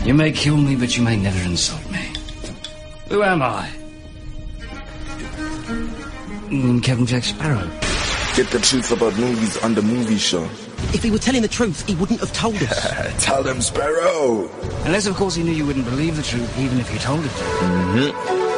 You may kill me, but you may never insult me. Who am I? Captain Jack Sparrow. Get the truth about movies on the movie show. If he were telling the truth, he wouldn't have told us. Tell them, Sparrow. Unless, of course, he knew you wouldn't believe the truth, even if you told it to him.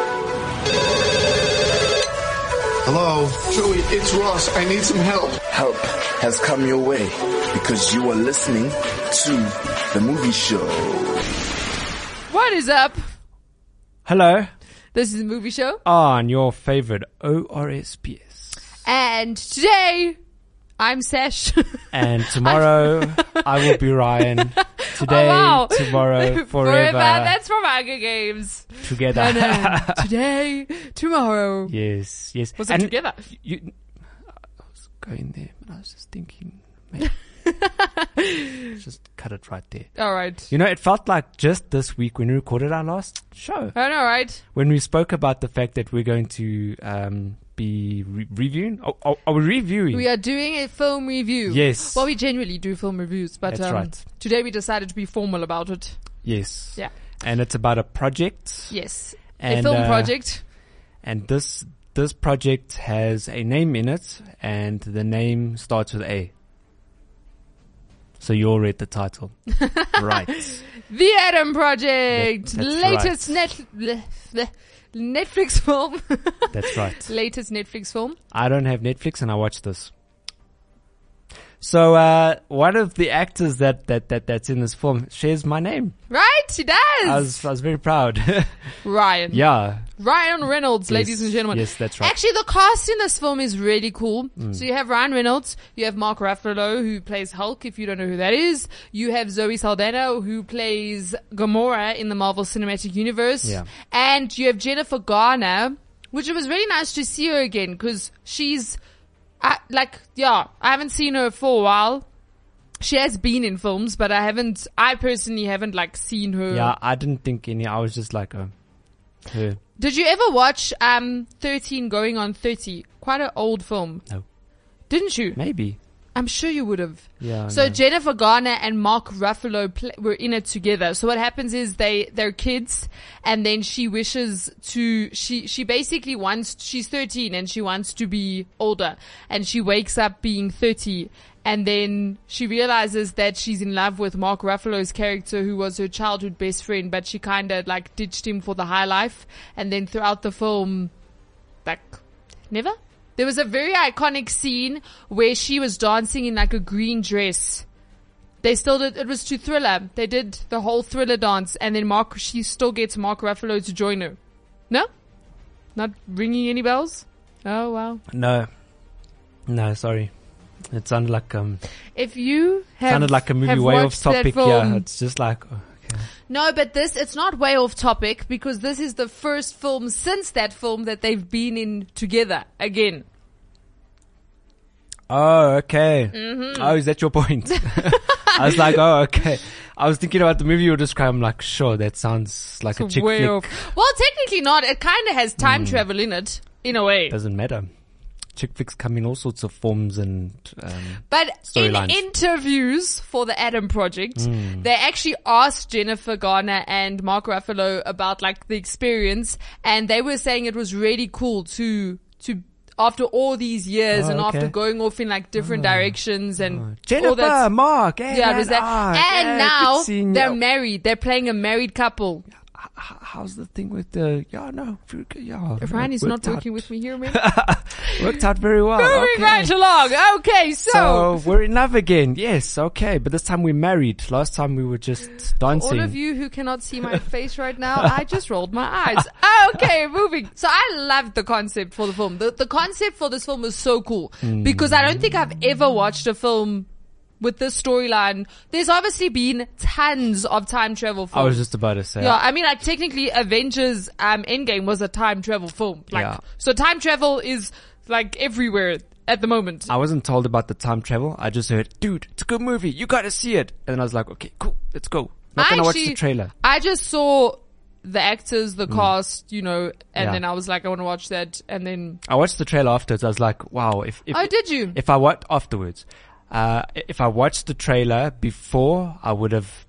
Hello? Joey, it's Ross. I need some help. Help has come your way because you are listening to the movie show. What is up? Hello. This is the movie show. On your favorite ORSPS. And today, I'm Sesh. And tomorrow, I will be Ryan. Today, tomorrow, forever. That's from Hunger Games. Together. And, today, tomorrow. Yes, yes. Was it together? I was going there, but I was just thinking, maybe. Just cut it right there. All right. You know, it felt like just this week when we recorded our last show. I know, right? When we spoke about the fact that we're going to be reviewing. Are we reviewing? We are doing a film review. Yes. Well, we generally do film reviews, but That's right. Today we decided to be formal about it. Yes. Yeah. And it's about a project. Yes. And, a film project. And this project has a name in it, and the name starts with A. So you all read the title. Right. The Adam Project. That's Latest Netflix film. That's right. Latest Netflix film. I don't have Netflix and I watched this. So, one of the actors that's in this film shares my name. Right, he does. I was very proud. Ryan. Yeah. Ryan Reynolds, Yes. ladies and gentlemen. Yes, that's right. Actually, the cast in this film is really cool. So you have Ryan Reynolds, you have Mark Ruffalo, who plays Hulk, if you don't know who that is. You have Zoe Saldana, who plays Gamora in the Marvel Cinematic Universe. Yeah. And you have Jennifer Garner, which it was really nice to see her again, because she's, I haven't seen her for a while. She has been in films, but I personally haven't seen her. Yeah, I didn't think any. I was just like, her. Did you ever watch 13 Going on 30? Quite an old film. No. Didn't you? Maybe. I'm sure you would have. Yeah. So no. Jennifer Garner and Mark Ruffalo were in it together. So what happens is they're kids, and then she wishes to, she basically wants, she's 13 and she wants to be older, and she wakes up being 30. And then she realizes that she's in love with Mark Ruffalo's character, who was her childhood best friend, but she kind of ditched him for the high life. And then throughout the film, never? There was a very iconic scene where she was dancing in a green dress. They still did, it was to Thriller. They did the whole Thriller dance, and then she still gets Mark Ruffalo to join her. No? Not ringing any bells? Oh, wow. No, sorry. It sounded like if you have sounded like a movie way off topic. Yeah, it's just like okay. No, but it's not way off topic, because this is the first film since that film that they've been in together again. Oh, okay. Mm-hmm. Oh, is that your point? I was like, oh, okay. I was thinking about the movie you described. I'm like, sure, that sounds like a chick flick. Well, technically not. It kind of has time travel in it, in a way. Doesn't matter. Chick flicks come in all sorts of forms and but in storylines. Interviews for the Adam Project, they actually asked Jennifer Garner and Mark Ruffalo about the experience, and they were saying it was really cool to after all these years and after going off in different directions and Jennifer, Mark, and now they're married. They're playing a married couple. How's the thing with the Ryan is not working with me here, man. Worked out very well. Moving right along. Okay, so we're in love again. Yes, okay, but this time we're married. Last time we were just dancing. For all of you who cannot see my face right now, I just rolled my eyes. Okay, moving. So I loved the concept for the film. The concept for this film was so cool because I don't think I've ever watched a film with this storyline. There's obviously been tons of time travel films. I was just about to say. Yeah, I mean, technically Avengers Endgame was a time travel film. So time travel is everywhere at the moment. I wasn't told about the time travel. I just heard, dude, it's a good movie. You gotta see it. And then I was like, okay, cool, let's go. Not gonna watch the trailer. I just saw the actors, the cast, and then I was like, I want to watch that. And then I watched the trailer afterwards. I was like, wow. Did you? If I watched afterwards. If I watched the trailer before, I would have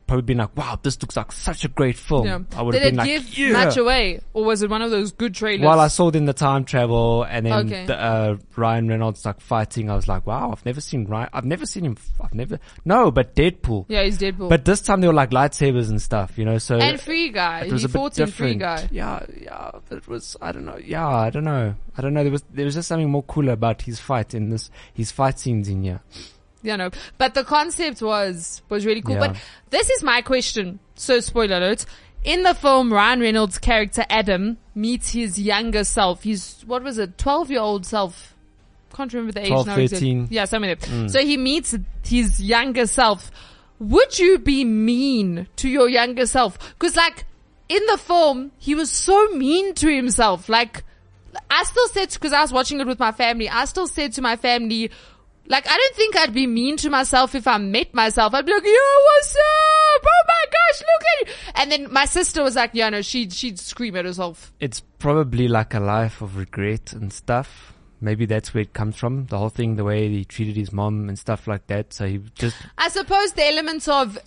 probably been like, wow, this looks like such a great film. Yeah. I would Did have it been like, give yeah. much away, or was it one of those good trailers? Well, I saw it in the time travel, and then Okay. Ryan Reynolds like fighting. I was like, wow, I've never seen Ryan. I've never seen him. No, but Deadpool. Yeah, he's Deadpool. But this time they were like lightsabers and stuff, you know. So and Free Guy. it was He a bit fought in Free different. Guy. Yeah. But it was, I don't know. Yeah, I don't know. There was just something more cooler about his fight in this. His fight scenes in here. Yeah, no. But the concept was really cool. Yeah. But this is my question. So, spoiler alert. In the film, Ryan Reynolds' character Adam meets his younger self. His, 12-year-old self. Can't remember the age 12, now. 13. Yeah, something like that. So he meets his younger self. Would you be mean to your younger self? Because like, in the film, he was so mean to himself. Like, I still said, because I was watching it with my family, I still said to my family, like, I don't think I'd be mean to myself if I met myself. I'd be like, yo, what's up? Oh my gosh, look at you. And then my sister was like, yeah, no, she'd scream at herself. It's probably like a life of regret and stuff. Maybe that's where it comes from. The whole thing, the way he treated his mom and stuff like that. So he just, I suppose the elements of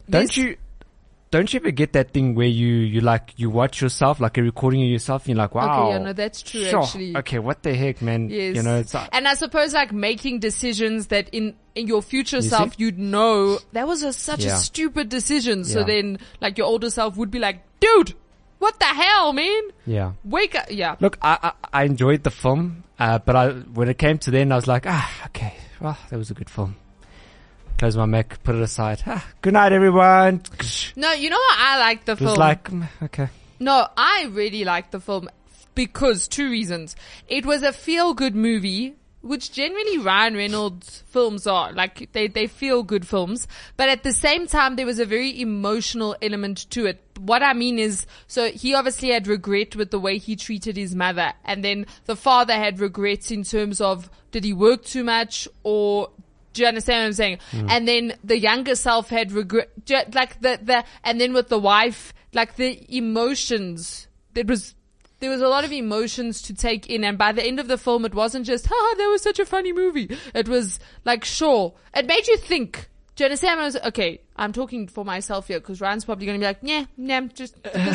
don't you ever get that thing where you watch yourself, like a recording of yourself, and you're like, wow. Okay, yeah, no, that's true, sure. actually. Okay, what the heck, man? Yes. You know, it's like, and I suppose like making decisions that in your future see? self, you'd know that was such a Yeah. stupid decision. So Yeah. then like your older self would be like, dude, what the hell, man? yeah. Wake up. Yeah. Look, I enjoyed the film, but when it came to the end, I was like, okay, well, that was a good film. Close my Mac, put it aside. Good night, everyone. No, you know what I like the It was film? like, okay. No, I really liked the film because two reasons. It was a feel-good movie, which generally Ryan Reynolds films are. Like, they feel good films. But at the same time, there was a very emotional element to it. What I mean is, so he obviously had regret with the way he treated his mother. And then the father had regrets in terms of, did he work too much, or do you understand what I'm saying? And then the younger self had regret, like and then with the wife, like the emotions, there was a lot of emotions to take in. And by the end of the film, it wasn't just, that was such a funny movie. It was like, sure. It made you think. Do you understand? Okay, I'm talking for myself here because Ryan's probably going to be like, yeah, just.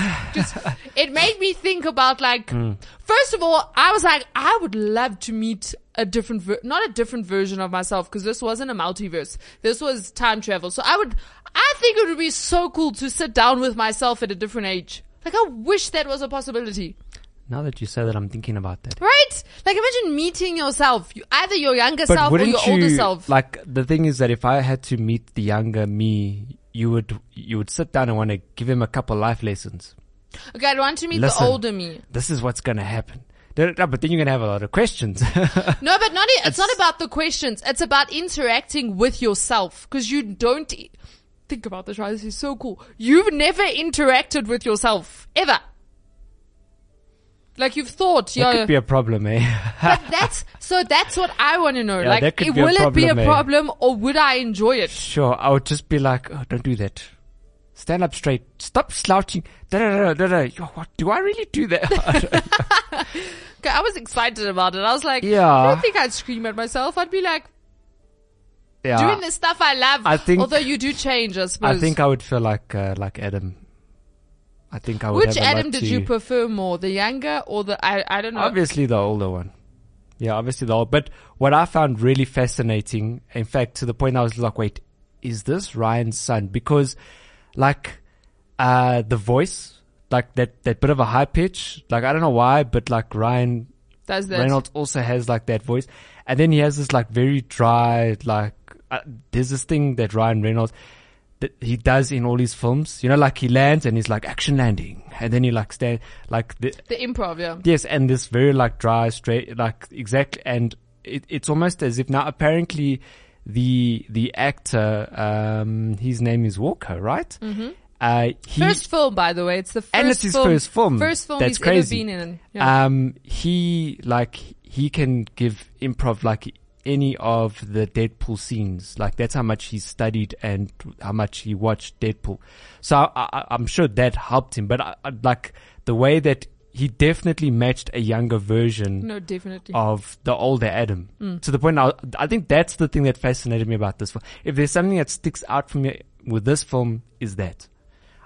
It made me think about like, first of all, I was like, I would love to meet a different, not a different version of myself, because this wasn't a multiverse. This was time travel. So I think it would be so cool to sit down with myself at a different age. Like, I wish that was a possibility. Now that you say that, I'm thinking about that. Right? Like, imagine meeting yourself. Either your younger self or your older self. Like, the thing is that if I had to meet the younger me, you would sit down and want to give him a couple life lessons. Okay, I'd want to meet Listen, the older me. This is what's going to happen. But then you're going to have a lot of questions. No, but it's not about the questions. It's about interacting with yourself. Because you don't think about this, right? This is so cool. You've never interacted with yourself. Ever. Like, you've thought, That could be a problem, eh? But that's what I want to know. Yeah, like, that could be a will it be a problem, eh? problem, or would I enjoy it? Sure, I would just be like, oh, don't do that. Stand up straight. Stop slouching. Yo, what, do I really do that? Okay, I was excited about it. I was like, Yeah. I don't think I'd scream at myself. I'd be like, Yeah. doing the stuff I love. I think- although you do change, I suppose. I think I would feel like Adam. I think I would Which have a lot Adam did to- you prefer more? The younger or the, I don't know. Obviously the older one. Yeah, obviously the old. But what I found really fascinating, in fact, to the point I was like, wait, is this Ryan's son? Because, like, the voice, like that bit of a high pitch, like, I don't know why, but like Ryan Does that. Reynolds also has like that voice. And then he has this like very dry, like, there's this thing that Ryan Reynolds, that he does in all his films, you know, like he lands and he's like action landing. And then he like stand, like The improv, yeah. yes, and this very like dry, straight, like exactly, and it's almost as if now apparently the actor, his name is Walker, right? Mm-hmm. First film, by the way. It's the first and it's his first film. First film That's he's crazy. ever been in. Yeah. He can give improv like any of the Deadpool scenes. Like that's how much he studied and how much he watched Deadpool. So I'm sure that helped him. But I like the way that he definitely matched a younger version No, definitely. of the older Adam. To the point now, I think that's the thing that fascinated me about this film. If there's something that sticks out for me with this film, is that.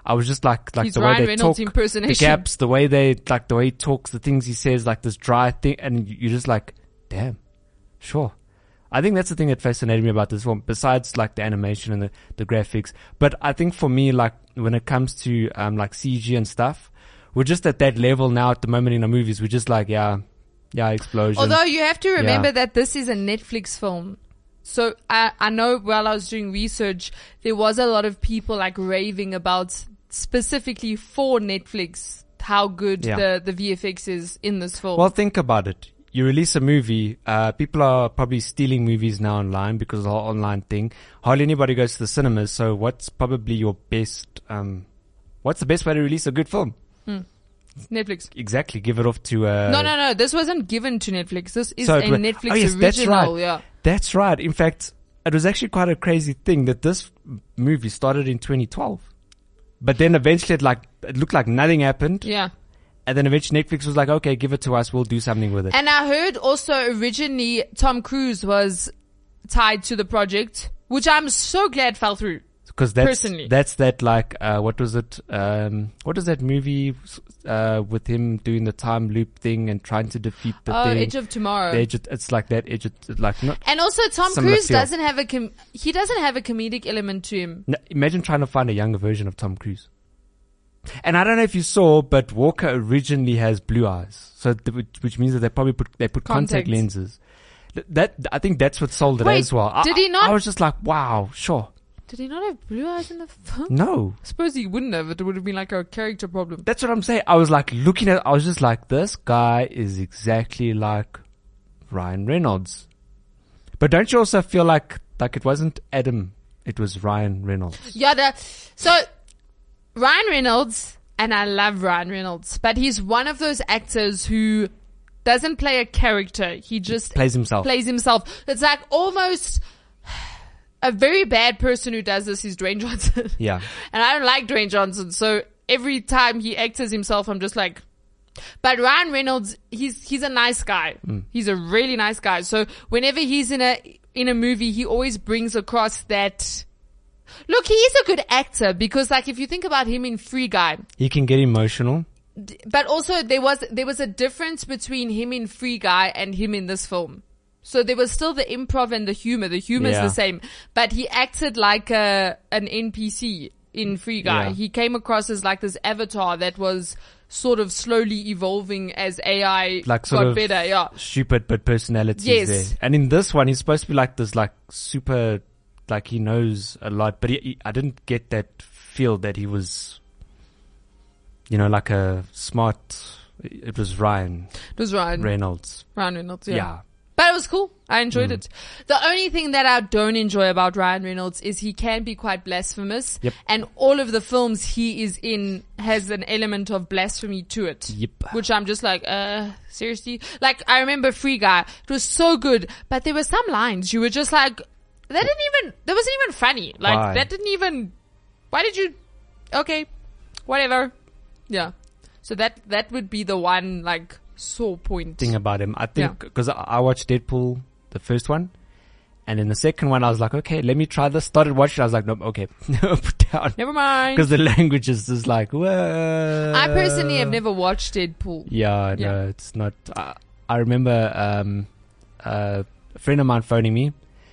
I was just like His the Ryan way they Reynolds talk, the impersonation. gaps, the way he talks, the things he says, like this dry thing, and you're just like, damn, sure. I think that's the thing that fascinated me about this film, besides like the animation and the graphics. But I think for me, like when it comes to like CG and stuff, we're just at that level now at the moment in our movies. We're just like, yeah, explosion. Although you have to remember that this is a Netflix film. So I know while I was doing research, there was a lot of people like raving about specifically for Netflix how good the VFX is in this film. Well, think about it. You release a movie, people are probably stealing movies now online because of the whole online thing. Hardly anybody goes to the cinemas. So what's probably your best, what's the best way to release a good film? Netflix. Exactly. Give it off to, No. This wasn't given to Netflix. This is so a Netflix original. That's right. Yeah. That's right. In fact, it was actually quite a crazy thing that this movie started in 2012. But then eventually it looked like nothing happened. Yeah. And then eventually Netflix was like, okay, give it to us. We'll do something with it. And I heard also originally Tom Cruise was tied to the project, which I'm so glad fell through. Because personally. That's that like, what was it? What is that movie, with him doing the time loop thing and trying to defeat the thing? Edge of Tomorrow. It's like that Edge of, like not. And also Tom Cruise doesn't have a comedic element to him. No, imagine trying to find a younger version of Tom Cruise. And I don't know if you saw, but Walker originally has blue eyes, so which means that they probably put contact lenses. That I think that's what sold it as well. Did he not? I was just like, wow, sure. Did he not have blue eyes in the film? No. I suppose he wouldn't have. It would have been like a character problem. That's what I'm saying. I was like looking at. I was just like, this guy is exactly like Ryan Reynolds. But don't you also feel like it wasn't Adam? It was Ryan Reynolds. Yeah. So Ryan Reynolds, and I love Ryan Reynolds, but he's one of those actors who doesn't play a character. He just plays himself. It's like almost a very bad person who does this is Dwayne Johnson. Yeah. And I don't like Dwayne Johnson, so every time he acts as himself, I'm just like, but Ryan Reynolds, he's a nice guy. He's a really nice guy. So whenever he's in a movie, he always brings across that. Look, he is a good actor because, like, if you think about him in Free Guy, he can get emotional. But also, there was a difference between him in Free Guy and him in this film. So there was still the improv and the humor. The humor is the same, but he acted like an NPC in Free Guy. Yeah. He came across as like this avatar that was sort of slowly evolving as AI like sort got of better. Yeah, stupid, but personality is there. And in this one, he's supposed to be like this, like super. Like he knows a lot, but I didn't get that feel that he was, like a smart. It was Ryan. It was Ryan Reynolds. Ryan Reynolds, yeah. Yeah. But it was cool. I enjoyed it. The only thing that I don't enjoy about Ryan Reynolds is he can be quite blasphemous. Yep. And all of the films he is in has an element of blasphemy to it. Yep. Which I'm just like, seriously? Like, I remember Free Guy. It was so good, but there were some lines you were just like, that wasn't even funny. Like, why did you, okay, whatever. Yeah. So that would be the one, like, sore point. Thing about him. I think, because I watched Deadpool, the first one, and in the second one I was like, okay, let me try this. Started watching, I was like, nope, okay, put down. Never mind. Because the language is just like, whoa. I personally have never watched Deadpool. Yeah, no, it's not. I remember, a friend of mine phoning me.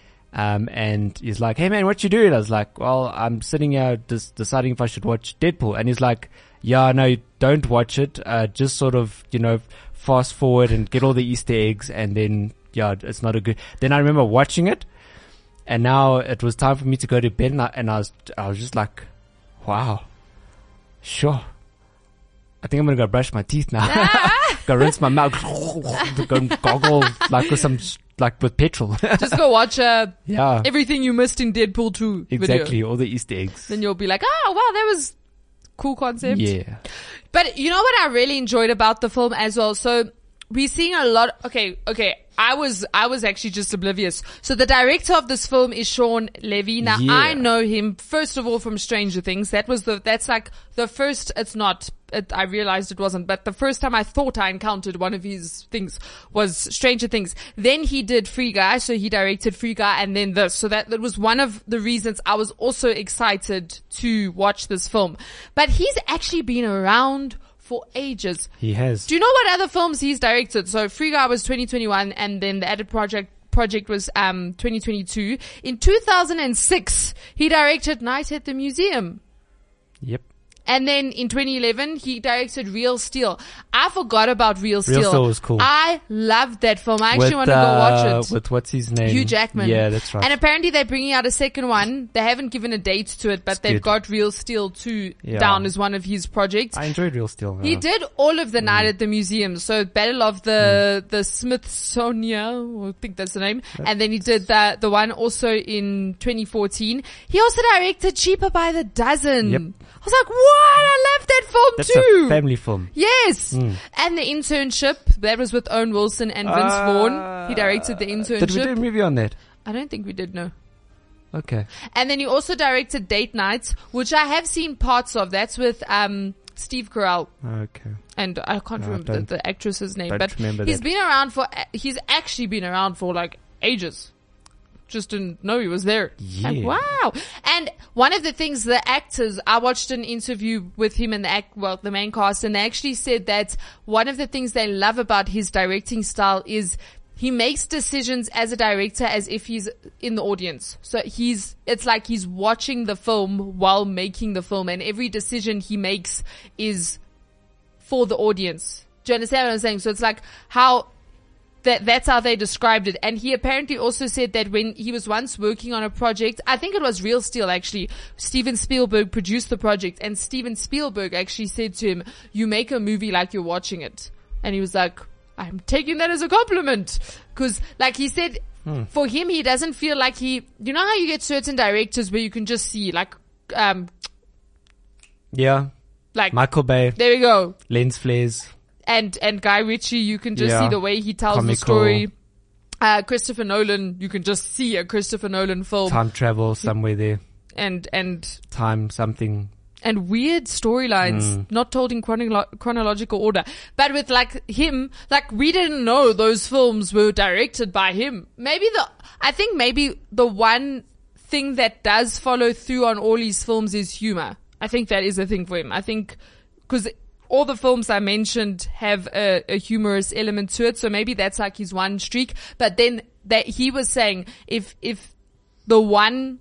And he's like, hey man, what you doing? I was like, well, I'm sitting here deciding if I should watch Deadpool. And he's like, yeah, no, don't watch it. Just sort of, fast forward and get all the Easter eggs. And then, it's not a good. Then I remember watching it, and now it was time for me to go to bed. And I was just like, wow, sure. I think I'm gonna go brush my teeth now. Go rinse my mouth. Go goggle like with some. Like with petrol. Just go watch everything you missed in Deadpool 2 Exactly, video. all the Easter eggs. Then you'll be like, oh, wow, that was cool concept. Yeah. But you know what I really enjoyed about the film as well? So we're seeing a lot. Okay. I was actually just oblivious. So the director of this film is Sean Levy. Now I know him first of all from Stranger Things. That's like the first. I realized it wasn't, but the first time I thought I encountered one of his things was Stranger Things. Then he did Free Guy, so he directed Free Guy, and then this. So that was one of the reasons I was also excited to watch this film. But he's actually been around for ages. He has. Do you know what other films he's directed? So Free Guy was 2021, and then the Added Project was 2022. In 2006, he directed Night at the Museum. Yep. And then in 2011, he directed Real Steel. I forgot about Real Steel. Real Steel was cool. I loved that film. I actually want to go watch it. With what's his name? Hugh Jackman. Yeah, that's right. And apparently they're bringing out a second one. They haven't given a date to it, but they've good. got Real Steel 2 down as one of his projects. I enjoyed Real Steel. He did all of the Night at the Museum. So Battle of the Smithsonian, I think that's the name. And then he did the one also in 2014. He also directed Cheaper by the Dozen. Yep. I was like, what? I love that film That's too. a family film. Yes. And The Internship, that was with Owen Wilson and Vince Vaughn. He directed The Internship. Did we do a movie on that? I don't think we did, no. Okay. And then he also directed Date Night, which I have seen parts of. That's with Steve Carell. Okay. And I can't remember the actress's name, but he's actually been around for like ages. Just didn't know he was there. Yeah. Like, wow. And one of the things the actors, I watched an interview with him and the main cast, and they actually said that one of the things they love about his directing style is he makes decisions as a director as if he's in the audience. So it's like he's watching the film while making the film, and every decision he makes is for the audience. Do you understand what I'm saying? So it's like that's how they described it. And he apparently also said that when he was once working on a project, I think it was Real Steel actually, Steven Spielberg produced the project, and Steven Spielberg actually said to him, you make a movie like you're watching it. And he was like, I'm taking that as a compliment. Cause like he said, for him, he doesn't feel like you know how you get certain directors where you can just see like Michael Bay. There we go. Lens flares. And Guy Ritchie, you can just see the way he tells the story. Christopher Nolan, you can just see a Christopher Nolan film. Time travel somewhere there. And time something. And weird storylines, not told in chronological order. But with like him, like we didn't know those films were directed by him. I think maybe the one thing that does follow through on all his films is humor. I think that is a thing for him. I think, cause all the films I mentioned have a humorous element to it, so maybe that's like his one streak. But then that he was saying, if the one,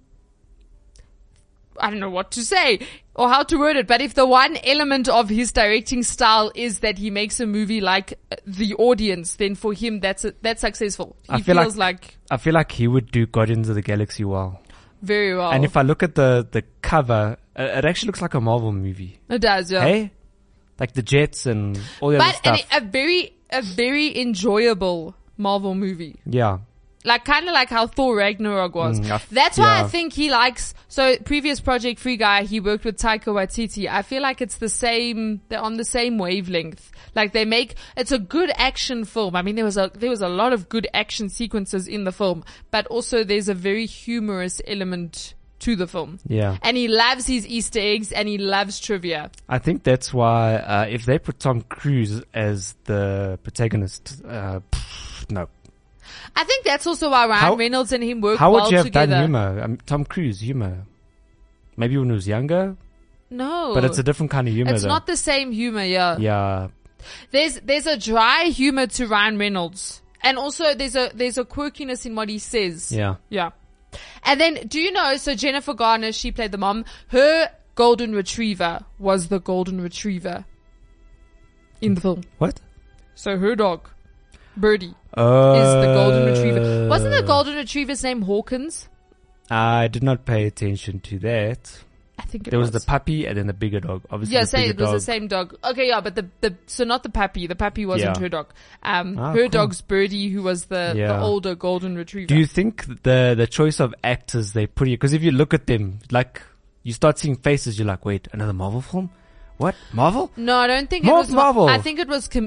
I don't know what to say or how to word it, but if the one element of his directing style is that he makes a movie like the audience, then for him that's successful. I feel like he would do Guardians of the Galaxy well. Very well. And if I look at the cover, it actually looks like a Marvel movie. It does, yeah. Hey? Like the jets and all the other stuff. But a very enjoyable Marvel movie. Yeah. Like kind of like how Thor Ragnarok was. That's why I think he likes, so previous project Free Guy, he worked with Taika Waititi. I feel like it's the same, they're on the same wavelength. Like it's a good action film. I mean, there was a lot of good action sequences in the film, but also there's a very humorous element to the film. Yeah. And he loves his Easter eggs and he loves trivia. I think that's why, if they put Tom Cruise as the protagonist, no. I think that's also why Ryan Reynolds and him work well together. How would you have done humor? Tom Cruise, humor. Maybe when he was younger? No. But it's a different kind of humor, It's not the same humor, yeah. Yeah. There's a dry humor to Ryan Reynolds. And also there's a quirkiness in what he says. Yeah. Yeah. And then, do you know, so Jennifer Garner, she played the mom. Her golden retriever was the golden retriever in the film. What? So her dog, Birdie, is the golden retriever. Wasn't the golden retriever's name Hawkins? I did not pay attention to that. I think there was the puppy and then the bigger dog. Obviously, yeah, it was the same dog. Okay, yeah, but so not the puppy. The puppy wasn't her dog. Her dog's Birdie, who was the older golden retriever. Do you think the choice of actors they put here? Because if you look at them, like you start seeing faces, you're like, wait, another Marvel film? What? Marvel? No, I don't think More it was Marvel. I think it was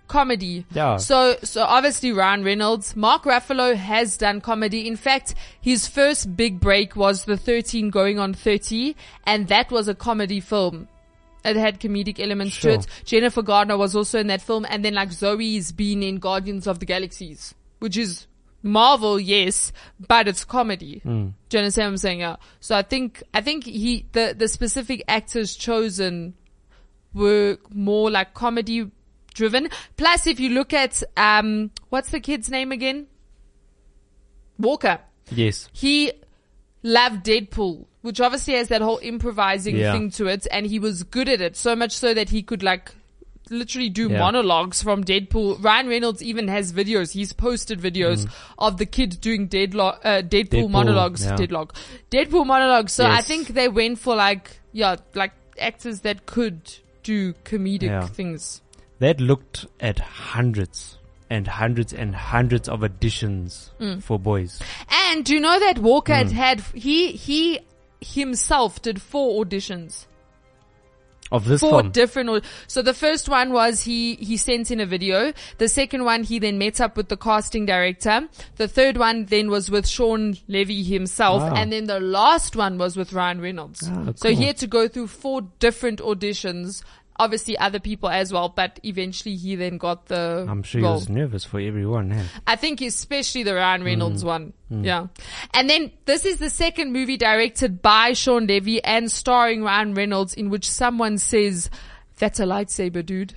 comedy. Yeah. So obviously Ryan Reynolds. Mark Ruffalo has done comedy. In fact, his first big break was The 13 Going on 30, and that was a comedy film. It had comedic elements to it. Jennifer Gardner was also in that film, and then like Zoe's been in Guardians of the Galaxies, which is Marvel, yes, but it's comedy. Do you understand what I'm saying? Yeah. So I think the specific actors chosen were more like comedy driven. Plus, if you look at, what's the kid's name again? Walker. Yes. He loved Deadpool, which obviously has that whole improvising thing to it, and he was good at it, so much so that he could like literally do monologues from Deadpool. Ryan Reynolds even has videos. He's posted videos of the kid doing Deadpool monologues. Yeah. Deadpool monologues. So Yes. I think they went for like actors that could do comedic things. They'd looked at hundreds and hundreds and hundreds of auditions for boys. And do you know that Walker he himself did 4 auditions. Of this 4 film. different. So the first one was he sent in a video. The second one he then met up with the casting director. The third one then was with Sean Levy himself, Wow. and then the last one was with Ryan Reynolds. Oh, So cool. he had to go through 4 different auditions. Obviously other people as well, but eventually he then got the I'm sure role. he was nervous for everyone. Eh? I think especially the Ryan Reynolds one. Yeah. And then this is the second movie directed by Sean Levy and starring Ryan Reynolds, in which someone says, "That's a lightsaber, dude."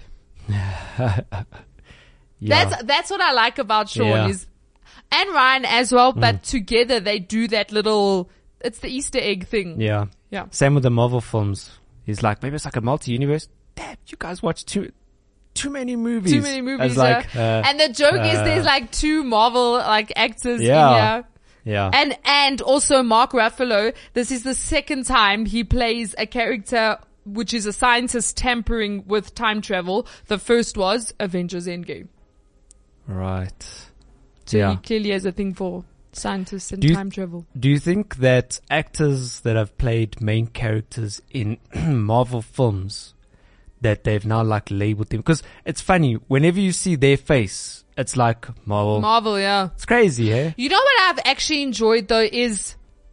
Yeah. That's what I like about Sean Yeah. is, and Ryan as well, but together they do that little, it's the Easter egg thing. Yeah. Yeah. Same with the Marvel films. He's like, maybe it's like a multi-universe. Dad, you guys watch too many movies. Too many movies, It's like, and the joke is there's like 2 Marvel like actors in Yeah. here. yeah. And also Mark Ruffalo, this is the second time he plays a character which is a scientist tampering with time travel. The first was Avengers Endgame. Right. So Yeah. he clearly has a thing for scientists and Do you- time travel. Do you think that actors that have played main characters in Marvel films, that they've now like labeled them? Because it's funny, whenever you see their face, it's like Marvel. Marvel, yeah. It's crazy, eh? You know what I've actually enjoyed though is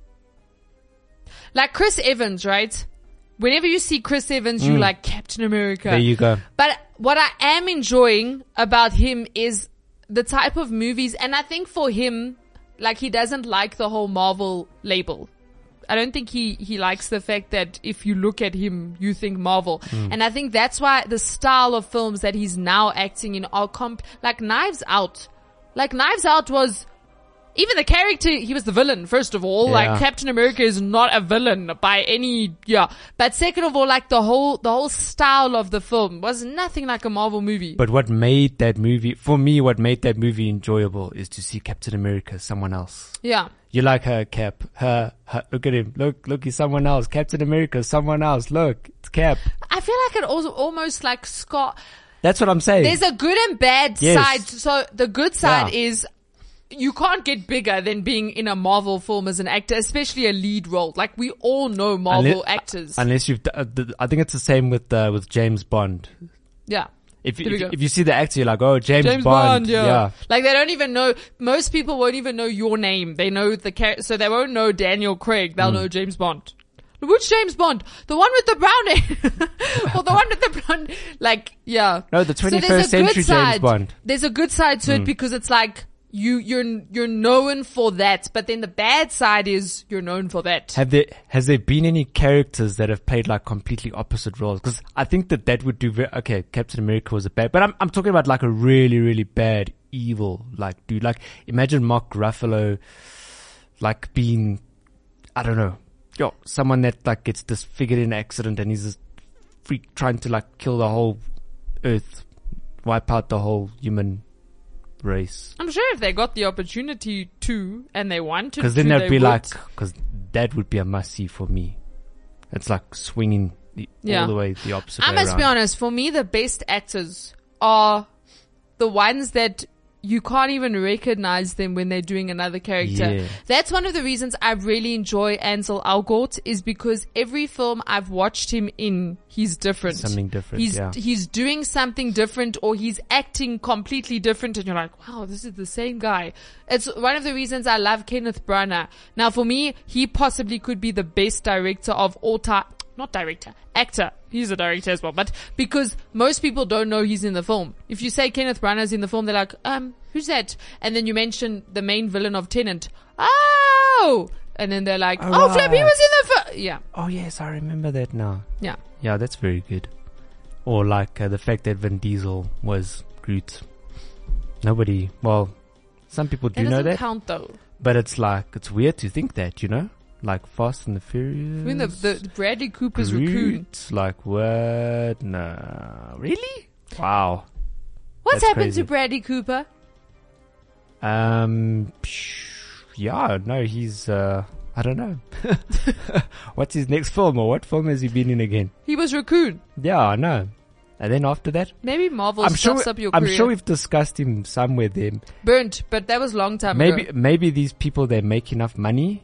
like Chris Evans, right? Whenever you see Chris Evans, you like Captain America. There you go. But what I am enjoying about him is the type of movies, and I think for him, like he doesn't like the whole Marvel label. I don't think he likes the fact that if you look at him, you think Marvel. And I think that's why the style of films that he's now acting in are like Knives Out. Like Knives Out was, even the character, he was the villain, first of all. Yeah. Like Captain America is not a villain by any, But second of all, like the whole style of the film was nothing like a Marvel movie. But what made that movie, for me, what made that movie enjoyable is to see Captain America, someone else. Yeah. You like her, Cap. Her, look at him. Look, he's someone else. Captain America, someone else. Look, it's Cap. I feel like it also almost like Scott. That's what I'm saying. There's a good and bad Yes. side. So the good side Yeah. is you can't get bigger than being in a Marvel film as an actor, especially a lead role. Like we all know Marvel actors. Unless you've, I think it's the same with James Bond. Yeah. If There we go. you see the actor, you're like, oh, James Bond. yeah. Like they don't even know, most people won't even know your name. They know the character, so they won't know Daniel Craig. They'll know James Bond. Which James Bond? The one with the brown hair? Or the one with the brown, like, yeah. No, the So there's 21st a good century James side. Bond. There's a good side to it because it's like, you're known for that, but then the bad side is you're known for that. Has there been any characters that have played like completely opposite roles? Because I think that would do okay, Captain America was a bad, but I'm talking about like a really, really bad evil, like dude, like imagine Mark Ruffalo, like being, I don't know, someone that like gets disfigured in an accident and he's this freak trying to like kill the whole earth, wipe out the whole human race. I'm sure if they got the opportunity to, and they wanted to, Because then that'd be would. like, because that would be a must-see for me. It's like swinging all the way the opposite way I must be around. honest, for me the best actors are the ones that you can't even recognize them when they're doing another character. Yeah. That's one of the reasons I really enjoy Ansel Elgort, is because every film I've watched him in, he's different. Something different, He's doing something different, or he's acting completely different, and you're like, wow, this is the same guy. It's one of the reasons I love Kenneth Branagh. Now for me, he possibly could be the best director of all time. Not director, actor. He's a director as well, but because most people don't know he's in the film. If you say Kenneth Branagh's in the film, they're like, who's that? And then you mention the main villain of Tenet. Oh! And then they're like, Oh, Flip, he right. was in the film. Yeah. Oh yes, I remember that now. Yeah. Yeah, that's very good. Or like the fact that Vin Diesel was Groot. Nobody, well, some people do That know doesn't that, count though. but it's like, it's weird to think that, you know? Like Fast and the Furious. I mean, the Bradley Cooper's raccoon. Groot, like what? No. Really? Wow. What's That's happened crazy. to Bradley Cooper? Yeah, no, he's, I don't know. What's his next film, or what film has he been in again? He was raccoon. Yeah, I know. And then after that, Maybe Marvel I'm stuffs sure, up your I'm career. sure we've discussed him somewhere there. Burnt, but that was a long time ago. Maybe these people, they make enough money,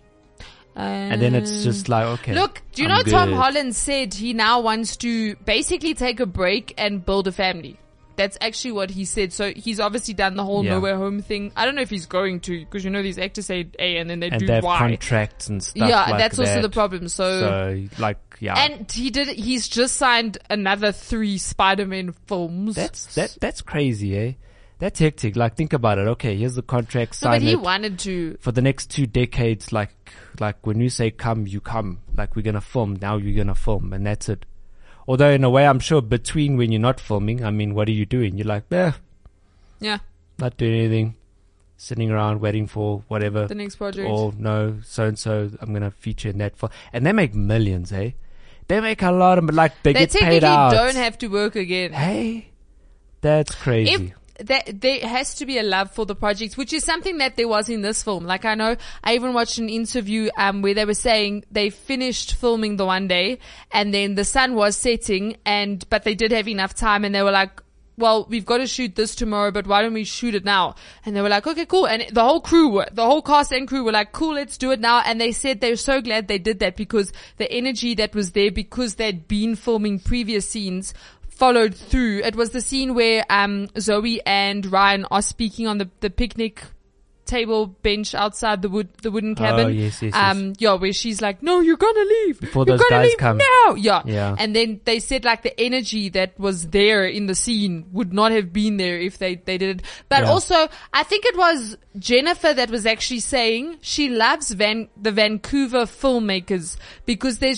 and then it's just like, okay. Look, do you I'm know Tom good. Holland said he now wants to basically take a break and build a family? That's actually what he said. So he's obviously done the whole Yeah. Nowhere Home thing. I don't know if he's going to, because you know these actors say A and then they And do they have Y. contracts and stuff Yeah, like that's also that. the problem. So, like, yeah. And he's just signed another 3 Spider-Man films. That's crazy, eh? That's hectic. Like, think about it. Okay, here's the contract, No, but sign he it. wanted to. For the next 2 decades, like when you say come, you come. Like, we're gonna film, now you're gonna film, and that's it. Although in a way, I'm sure between when you're not filming, I mean, what are you doing? You're like, Yeah, not doing anything. Sitting around waiting for whatever. the next project. Oh, no, so-and-so, I'm gonna feature in that film. And they make millions, eh? They make a lot of, like, they They get paid technically out. don't have to work again. Hey, that's crazy. There has to be a love for the project, which is something that there was in this film. Like I know, I even watched an interview, where they were saying they finished filming the one day and then the sun was setting but they did have enough time and they were like, well, we've got to shoot this tomorrow, but why don't we shoot it now? And they were like, okay, cool. And the whole cast and crew were like, cool, let's do it now. And they said they were so glad they did that because the energy that was there, because they'd been filming previous scenes, followed through. It was the scene where Zoe and Ryan are speaking on the picnic table bench outside the wooden cabin. Oh, yes. Yeah, where she's like, no, you're gonna leave. Before You're those gonna guys leave come. now. Yeah. Yeah. And then they said like the energy that was there in the scene would not have been there if they did it. But Yeah. also, I think it was Jennifer that was actually saying she loves the Vancouver filmmakers because they've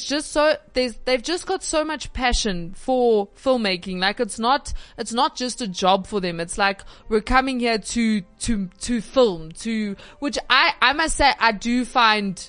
just got so much passion for filmmaking. Like it's not just a job for them. It's like we're coming here to film, which I must say I do find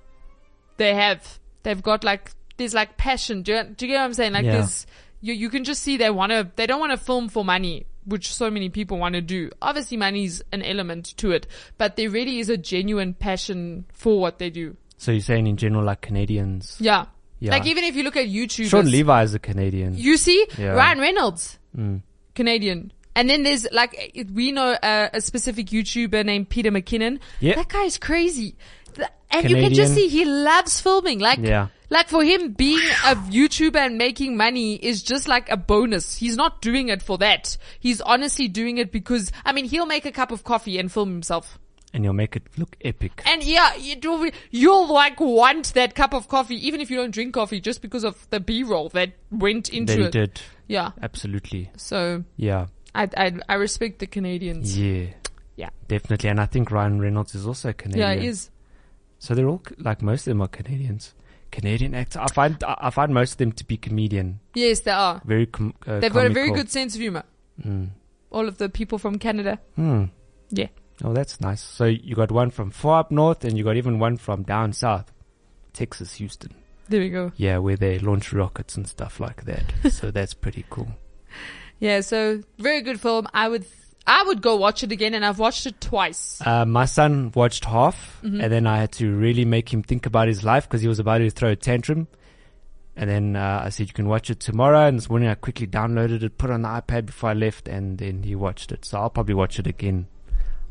they've got like, there's like passion. Do you get what I'm saying? Like Yeah. there's, you can just see they don't want to film for money, which so many people want to do. Obviously money's an element to it, but there really is a genuine passion for what they do. So you're saying in general, like Canadians? Yeah. Yeah. Like even if you look at YouTubers. Sean Levi is a Canadian. You see? Yeah. Ryan Reynolds. Canadian. And then there's like, we know a specific YouTuber named Peter McKinnon. Yeah. That guy is crazy. And you can just Canadian. see he loves filming. Like, Yeah. like for him being a YouTuber and making money is just like a bonus. He's not doing it for that. He's honestly doing it because, I mean, he'll make a cup of coffee and film himself. And you'll make it look epic. And yeah, you'll like want that cup of coffee, even if you don't drink coffee, just because of the B-roll that went into That he it. did. Yeah. Absolutely. So Yeah. I respect the Canadians. Yeah. Yeah. Definitely. And I think Ryan Reynolds is also Canadian. Yeah, it is. So they're all, like, most of them are Canadians. Canadian actors. I find most of them to be comedian. Yes, they are. Very They've got a very good sense of humor. All of the people from Canada. Yeah. Oh, that's nice. So you got one from far up north and you got even one from down south. Texas, Houston. There we go. Yeah, where they launch rockets and stuff like that. So that's pretty cool. Yeah, so very good film. I would go watch it again, and I've watched it twice. My son watched half, and then I had to really make him think about his life because he was about to throw a tantrum. And then I said, you can watch it tomorrow. And this morning I quickly downloaded it, put it on the iPad before I left, and then he watched it. So I'll probably watch it again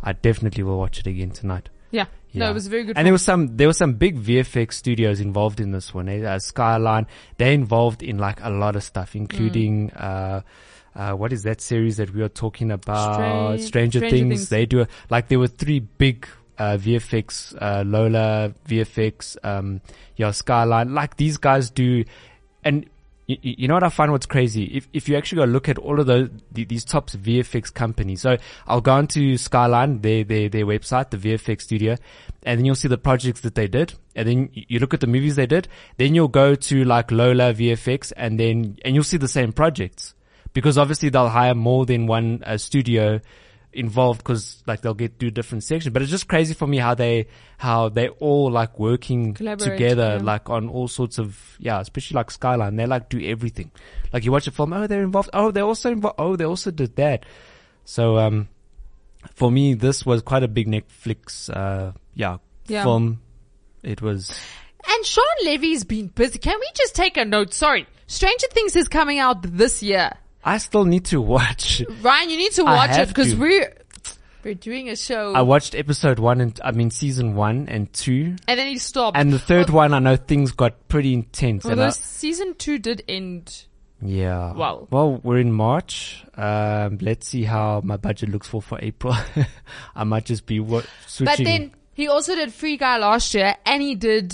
I definitely will watch it again tonight. Yeah. No, it was a very good. And there was some big VFX studios involved in this one. Skyline, they're involved in like a lot of stuff, including what is that series that we are talking about? Stranger Things. They do there were 3 big VFX, Lola VFX, Skyline. Like these guys do, and you know what I find what's crazy? If you actually go look at all of these top VFX companies. So I'll go onto Skyline, their website, the VFX studio, and then you'll see the projects that they did. And then you look at the movies they did. Then you'll go to like Lola VFX and you'll see the same projects. Because obviously they'll hire more than one studio involved, because like they'll do different sections. But it's just crazy for me how they all like working together, like on all sorts of, especially like Skyline. They like do everything. Like you watch a film, they're involved. They're also involved. They also did that. So, for me, this was quite a big Netflix, film. It was. And Sean Levy's been busy. Can we just take a note? Sorry. Stranger Things is coming out this year. I still need to watch. Ryan, you need to watch it because we're doing a show. I watched season 1 and 2. And then he stopped. And the third one, I know things got pretty intense. Although season 2 did end. Yeah. Well, we're in March. Let's see how my budget looks for April. I might just be switching. But then he also did Free Guy last year, and he did,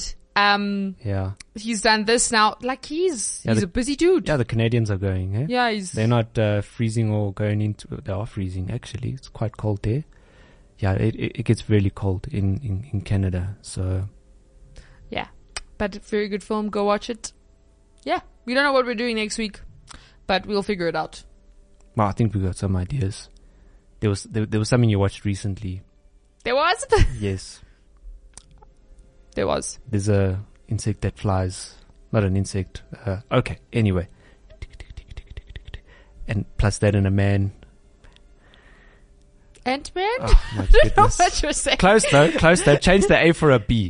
he's done this now. Like he's a busy dude. Yeah, the Canadians are going, eh? Yeah, they're not, freezing or going into, they are freezing actually. It's quite cold there. Yeah, it gets really cold in Canada, so. Yeah. But very good film. Go watch it. Yeah. We don't know what we're doing next week, but we'll figure it out. Well, I think we got some ideas. There was something you watched recently. There was? Yes. There was. There's a insect that flies. Not an insect. Okay. Anyway. And plus that and a man. Ant-Man? Oh, my goodness. I don't know what you're saying. Close though. Change the A for a B.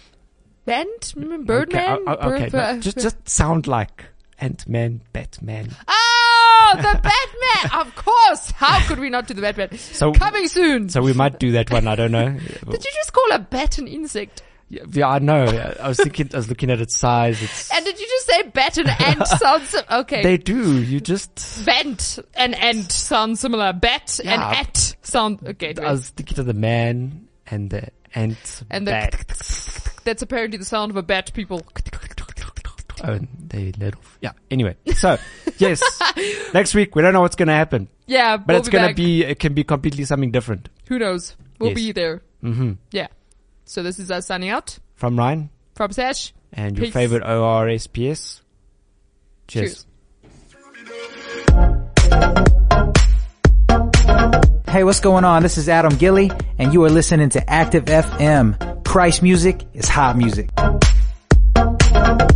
Birdman? Okay. No, just sound like Ant-Man, Batman. Oh, the Batman! Of course! How could we not do the Batman? So, coming soon! So we might do that one, I don't know. Did you just call a bat an insect? Yeah, I know. I was looking at its size. And did you just say bat and ant sounds, okay. They do, you just. Vent and ant sound similar. Bat and at sound, okay. I was thinking of the man and the ant and bat. That's apparently the sound of a bat, people. Oh, they let off. Yeah. Anyway, so yes, next week we don't know what's going to happen. Yeah, but it's going to be. It can be completely something different. Who knows? We'll be there. Mm-hmm. Yeah. So this is us signing out from Ryan, from Sash, and your favorite ORSPS. Cheers. Hey, what's going on? This is Adam Gilly, and you are listening to Active FM. Christ music is hot music.